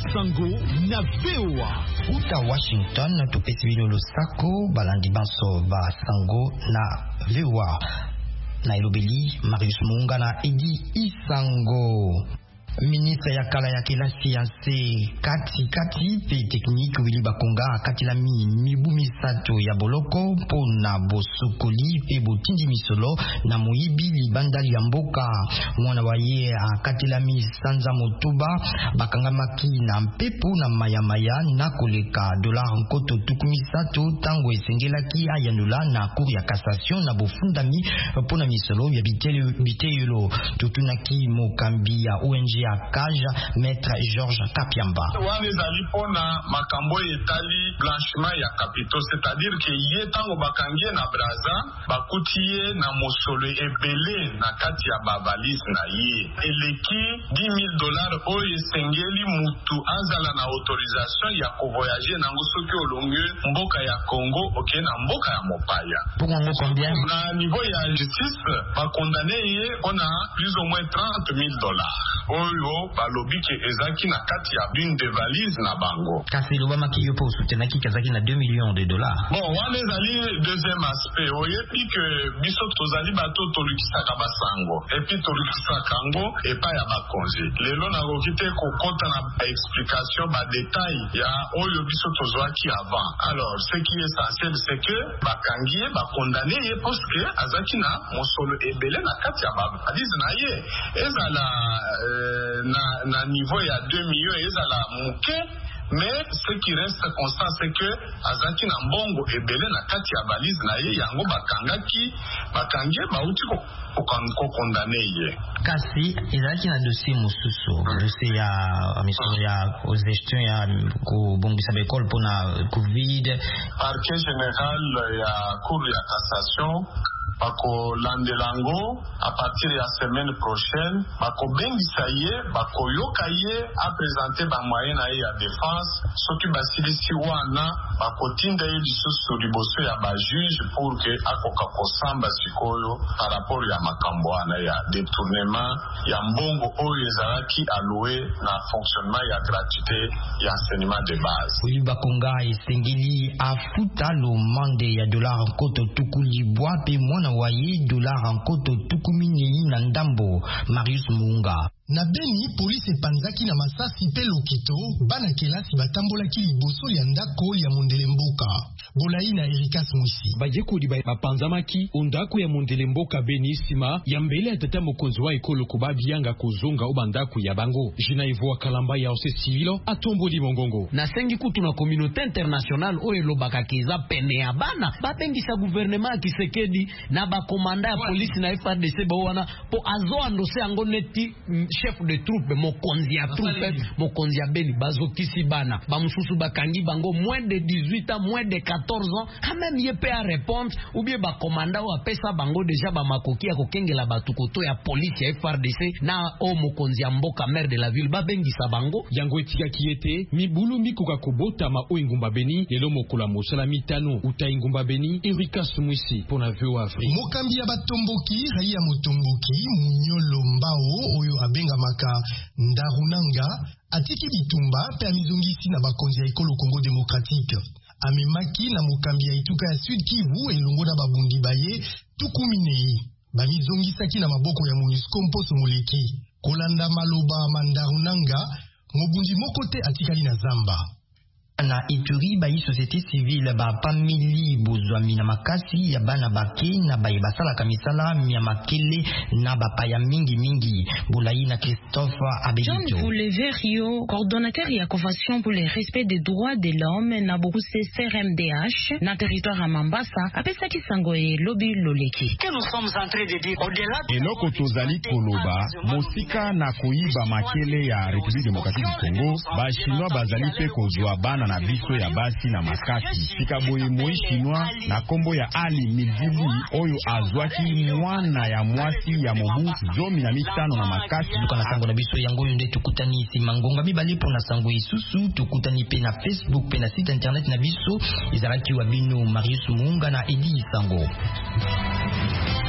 Sango na VOA. Uta Washington tupesi bino losako balandi banso ba Sango na VOA. Nairobi, Marius Munga na Edi Isango. Ministre ya kala ya kelasi ya kati pe tekniki Willy Bakonga kati la mibu misato ya boloko pona bosokoli pe botindi misolo na moyibi libanda ya mboka mwana waye kati la misanza motuba bakanga maki na mpepo na mayamaya na koleka dollar nkoto tukumisato tango esengelaki ayanula na cour ya cassation na bofundami pona misolo ya biteyelo tutunaki mokambi ya ONG Kaja Maître Georges Kapiamba. Wanezali pona makambo etali blanchiment ya capitaux, c'est-à-dire que yetango bakangie na braza bakutie na mosolo ebele na kati ya bavalise na ye eleki $10,000 oyo esengeli mutu azala na autorisation ya kovoyager nango soki olonge mboka ya Congo oke na mboka ya mopaya. Na niveau ya justice bakondane ye ona plus ou moins $30,000 oyo balobiki ezaki na kati ya d'une des valises na bango. Kasi lobama ki yopo soutenaki kazaki na $2 millions. Bon, wana ezali deuxième aspect. Oyebi que biso tozali bato tolukisaka basango et puis tolukisaka ngo epa ya bakonzi. Lelo na kokite kokota na explication ba détail ya oyo biso tozwaki avant. Alors, ce qui est essentiel c'est que bakangi ba condamné ye parce que azaki na mosolo ebele na kati ya bavalise na ye. Ezala na niveau ya 2 millions ezala muke. Mais ce qui reste constant c'est que azaki na mbongo ebele na kati ya valise na ye yango bakangi bauti ko condamné ye. Kasi ezaki na dossier mosusu dossier ya mission ya gestion ya ko bongisa ba école pona Covid. Parquet général ya cour ya cassation bako landelango à partir ya semaine prochaine bako bengisa ye bako yoka ye a présenter ba moyen na ya défense soki basilisi wana bako tinda ye lisusu liboso ya ba juge pour que akoka kosamba sikoyo par rapport ya makambo wana ya détournement ya mbongo oyo ezalaki alloué na fonctionnement ya gratuité ya enseignement de base. Willy Bakonga esengeli afuta lo mande ya dollar nkoto tukuli bwa pe mwana waye dollar nkoto tukumini na ndambo. Marius Munga. Na Beni, police epanzaki na masasi pe lokito bana kelasi batambolaki liboso ya ndako ya mondele mboka. Bolai na Erika Smwisi. Bajekodi bapanzamaki ondako ya mondele mboka Beni sima ya mbele ya tata mokonzi wa ekolo kubabi yanga kuzonga obandako ya bango. Jina ivoa kalamba ya ose sivilo atomboli mongongo. Na sengi kutu na communauté internationale oyo lobaka keza pene ya bana bapengisa gouvernement Kisekedi na bakomanda ya polisi na FARDC bawana po azo andose yango neti chef de troupe mokonzi ya troupe mokonzi ya Beni bazokisi bana bamususu bakangi bango moins de 18 ans moins de 14 ans quand même yepe à répondre ou bien bakomanda wa pesa bango déjà ba makoki ya kokengela batukoto ya police ya FARDC na o mokonzi ya mboka maire de la ville babengisa bango yango etika kiete mibulu mikuka kobota ma o ingumba Beni lelo mokula mosala mitano uta ingumba Beni Erika Smwisi pona VOA Afrique. Mokambi ya batomboki raia motomboki munyolo mbao oyo abenga maka ndarunanga atiki bitumba pe amizongisi na bakonzi ya ekolo Congo démocratique. Amemaki na mokambi ya ituka ya Sud Kivu elongo na babundi baye tukumine bamizongisaki na maboko ya MONUSCO mposo moleki kolanda maloba mandarunanga mobundi mokote atikali na zamba. Na Ituri bayi société civile ba pamili bozwami na makasi ya bana bake na bayi basala kamisala ya makele na bapaya mingi Boulayi na Christophe Abedito. John Bouleverio, coordonnateur ya convention pour le respect des droits de l'homme na Bourse CRMDH na territoire à Mambasa apesa kisango e lobi loleki. Que nous sommes en train de dire au-delà eloko tozali koloba mosika na kuiba makele ya République démocratique du Congo ba chinois bazali pe kozwa bana na biso ya basi na makasi sika boye moi chinois na kombo ya Ali Midili oyo azwaki mwana ya mwasi ya mobu 15 na makasi tukana sango na biso yango nde tukutani simangonga mibalipo na sango isusu tukutani pe na Facebook pe na site internet na biso izalaki wa bino Marius Munga na Edi Sango.